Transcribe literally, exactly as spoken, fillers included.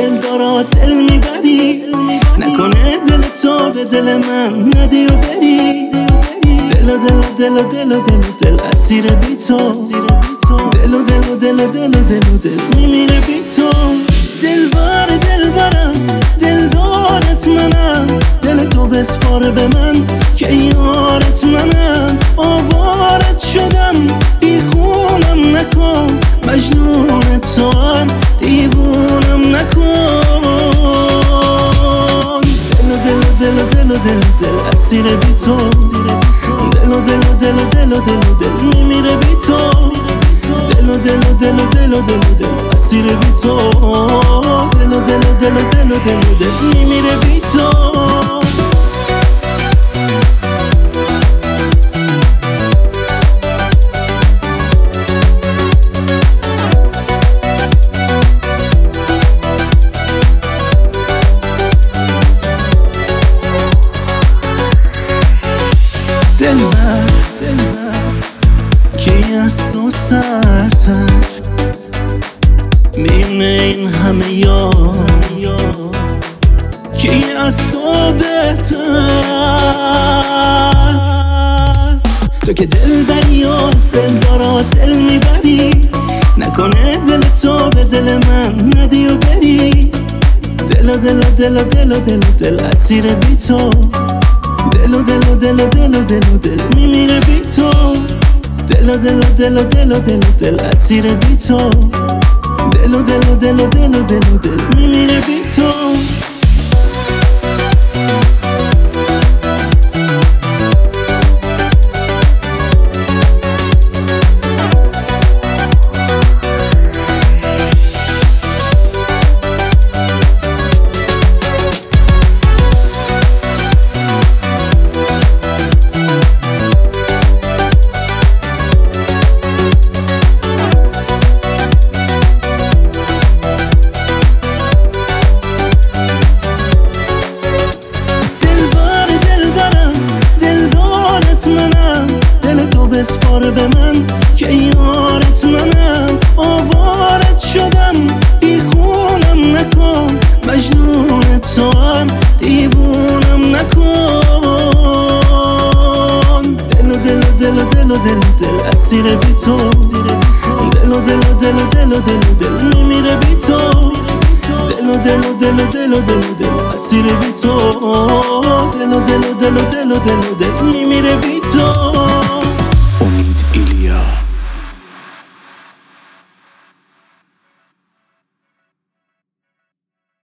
دل دارا دل میبری، نکنه دل تو به دل من ندی و بری. دل و دل و دل و دل و دل و دل اسیر بی تو، دل و دل و دل و دل و دل و دل میمیره بی تو. دل بر دل برم دل دارت منم، دل تو بسپار به من که یارت منم. آوارت شدم بی خونم نکن، مجنون تو هم دیوونم نکن. دل و دل و دل و دل و دل و دل اسیر بی تو، دل و دل و دل و دل و دل و دل میمیره بی تو. دل و دل و دل و دل و دل و دل اسیر بی تو، دل و دل و دل و دل و دل و دل میمیره بی تو. دلبر کی از تو سرتر میونه این همه یار، کی از تو بهتر. تو که دل بری و دل دارا دل میبری، نکنه دل تو به دل من ندی و بری. دل و دل و دل و دل و دل و دل اسیر بی تو، دل و دل و دل و دل و دل و دل میمیره بی تو. دل و دل و دل و دل و دل و دل اسیر بی تو، دل و دل و دل و دل و دل و دل میمیره بی تو. منم دل تو بسپار به من که یارت منم. آوارت شدم بی خونم نکن، مجنون تو هم دیوونم نکن. دل و دل و دل و دل و دل و دل اسیر بی تو، دل و دل و دل و دل و دل و دل میمیره بی تو. دل و دل و دل و دل و دل و دل اسیر بی تو، دل و دل و دل و دل و دل و دل میمیره بی تو.